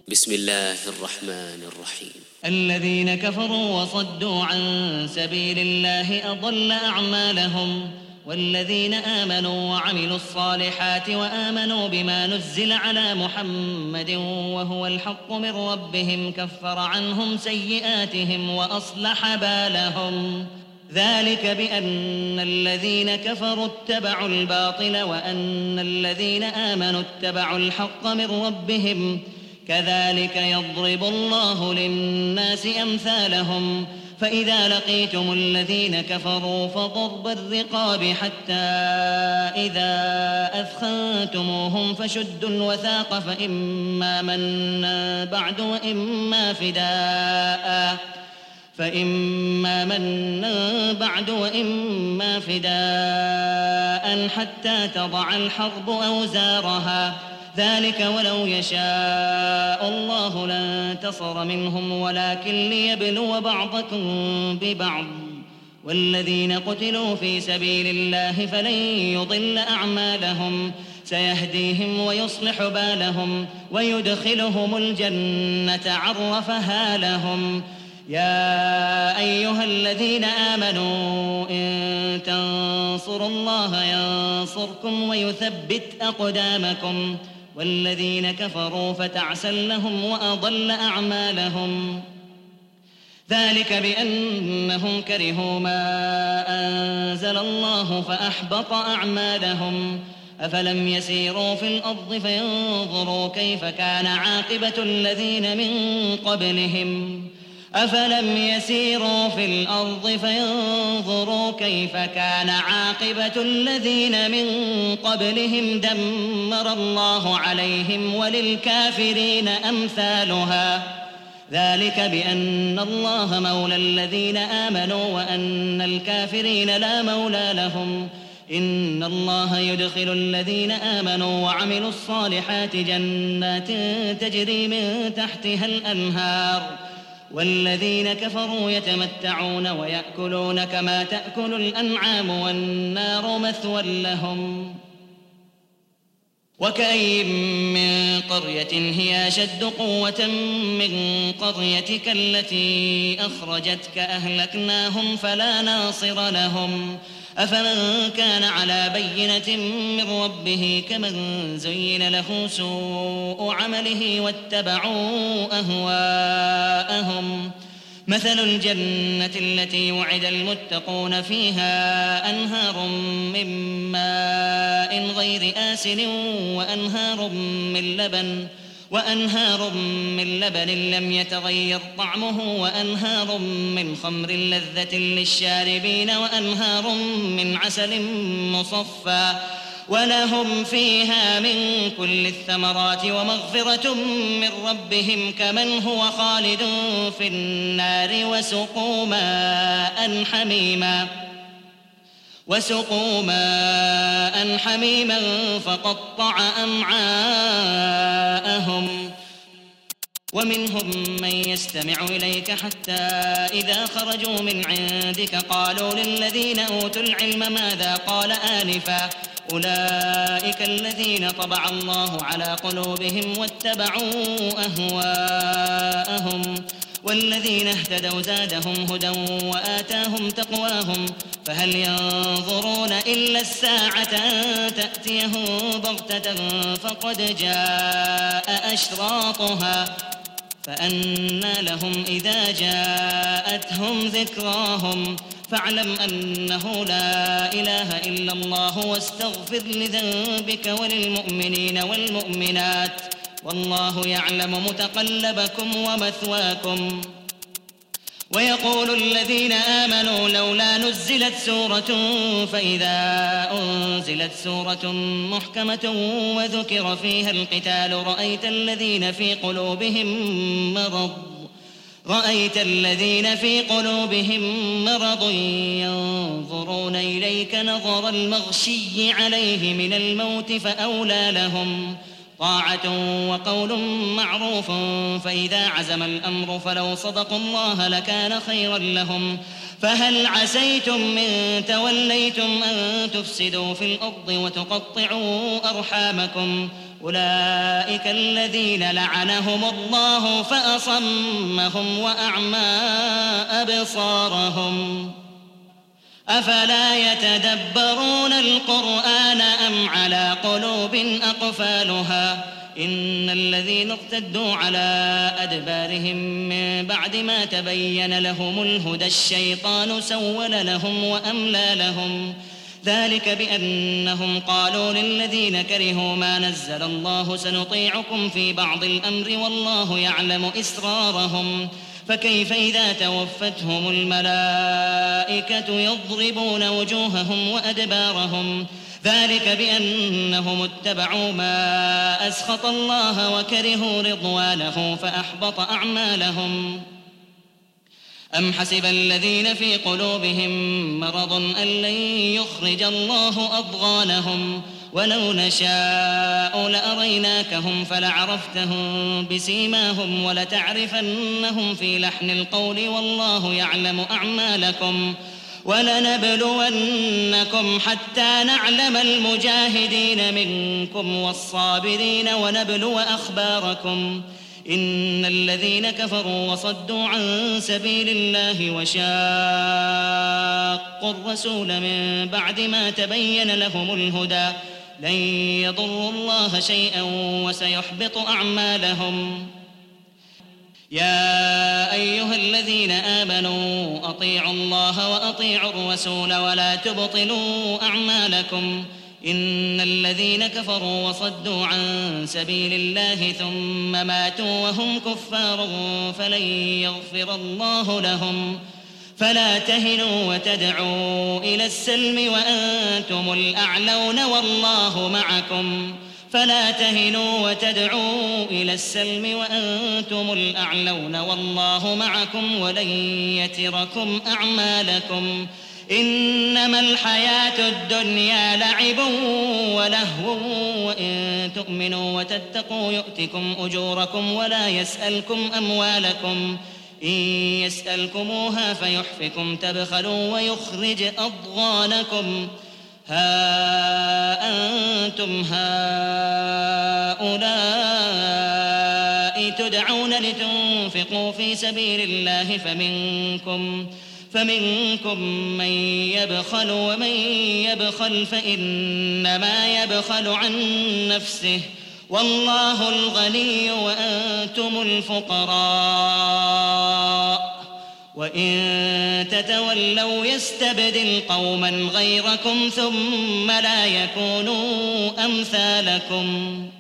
بسم الله الرحمن الرحيم. الذين كفروا وصدوا عن سبيل الله أضل أعمالهم، والذين آمنوا وعملوا الصالحات وآمنوا بما نزل على محمد وهو الحق من ربهم كفر عنهم سيئاتهم وأصلح بالهم. ذلك بأن الذين كفروا اتبعوا الباطل وأن الذين آمنوا اتبعوا الحق من ربهم، كذلك يضرب الله للناس أمثالهم. فإذا لقيتم الذين كفروا فضرب الرقاب حتى إذا أثخنتموهم فشدوا الوثاق فإما منا بعد وإما فداء حتى تضع الحرب أوزارها. ذلك ولو يشاء الله لانتصر منهم ولكن ليبلو بعضكم ببعض. والذين قتلوا في سبيل الله فلن يضل أعمالهم، سيهديهم ويصلح بالهم ويدخلهم الجنة عرفها لهم. يا أيها الذين آمنوا إن تنصروا الله ينصركم ويثبت أقدامكم. والذين كفروا فتعسا لهم وأضل أعمالهم. ذلك بأنهم كرهوا ما أنزل الله فأحبط أعمالهم. أفلم يسيروا في الأرض فينظروا كيف كان عاقبة الذين من قبلهم دمر الله عليهم وللكافرين أمثالها. ذلك بأن الله مولى الذين آمنوا وأن الكافرين لا مولى لهم. إن الله يدخل الذين آمنوا وعملوا الصالحات جنات تجري من تحتها الأنهار، والذين كفروا يتمتعون ويأكلون كما تأكل الأنعام والنار مثوى لهم. وكأي من قرية هي أشد قوة من قريتك التي أخرجتك أهلكناهم فلا ناصر لهم. أفمن كان على بينة من ربه كمن زين له سوء عمله واتبعوا أهواءهم. مثل الجنة التي وعد المتقون فيها أنهار من ماء غير آسن وأنهار من لبن لم يتغير طعمه وأنهار من خمر لذة للشاربين وأنهار من عسل مصفى ولهم فيها من كل الثمرات ومغفرة من ربهم كمن هو خالد في النار وسقوا ماء حميما فقطع أمعاءهم. ومنهم من يستمع إليك حتى إذا خرجوا من عندك قالوا للذين أوتوا العلم ماذا قال آنفا أولئك الذين طبع الله على قلوبهم واتبعوا أهواءهم. والذين اهتدوا زادهم هدى وآتاهم تقواهم. فهل ينظرون إلا الساعة أن تأتيهم بغتة فقد جاء أشراطها فأنى لهم إذا جاءتهم ذكراهم. فاعلم أنه لا إله إلا الله واستغفر لذنبك وللمؤمنين والمؤمنات والله يعلم متقلبكم ومثواكم. ويقول الذين آمنوا لولا نزلت سورة فإذا أنزلت سورة محكمة وذكر فيها القتال رأيت الذين في قلوبهم مرض ينظرون إليك نظر المغشي عليه من الموت فأولى لهم طاعة وقول معروف. فإذا عزم الأمر فلو صدقوا الله لكان خيرا لهم. فهل عسيتم من توليتم أن تفسدوا في الأرض وتقطعوا أرحامكم أولئك الذين لعنهم الله فأصمهم وأعمى أبصارهم أفلا يتدبرون القرآن أم على قلوب أقفالها إن الذين ارتدوا على أدبارهم من بعد ما تبين لهم الهدى الشيطان سول لهم وأملى لهم ذلك بأنهم قالوا للذين كرهوا ما نزل الله سنطيعكم في بعض الأمر والله يعلم إسرارهم فكيف إذا توفتهم الملائكة يضربون وجوههم وأدبارهم ذلك بأنهم اتبعوا ما أسخط الله وكرهوا رضوانه فأحبط أعمالهم أم حسب الذين في قلوبهم مرض أن لن يخرج الله أضغانهم ولو نشاء لأريناكهم فلعرفتهم بسيماهم ولتعرفنهم في لحن القول والله يعلم أعمالكم ولنبلونكم حتى نعلم المجاهدين منكم والصابرين ونبلو أخباركم إن الذين كفروا وصدوا عن سبيل الله وشاقوا الرسول من بعد ما تبين لهم الهدى لن يضروا الله شيئا وسيحبط أعمالهم يا أيها الذين آمنوا أطيعوا الله وأطيعوا الرسول ولا تبطلوا أعمالكم إن الذين كفروا وصدوا عن سبيل الله ثم ماتوا وهم كفار فلن يغفر الله لهم فلا تهنوا وتدعوا إلى السلم وأنتم الأعلون والله معكم فلا تهنوا وتدعوا إلى السلم وأنتم الأعلون والله معكم ولن يتركم أعمالكم إنما الحياة الدنيا لعب ولهو وإن تؤمنوا وتتقوا يؤتكم أجوركم ولا يسألكم أموالكم إن يسألكموها فيحفكم تبخلوا ويخرج أضغانكم ها أنتم هؤلاء تدعون لتنفقوا في سبيل الله فمنكم من يبخل ومن يبخل فإنما يبخل عن نفسه والله الغني وأنتم الفقراء وإن تتولوا يستبدل قوما غيركم ثم لا يكونوا أمثالكم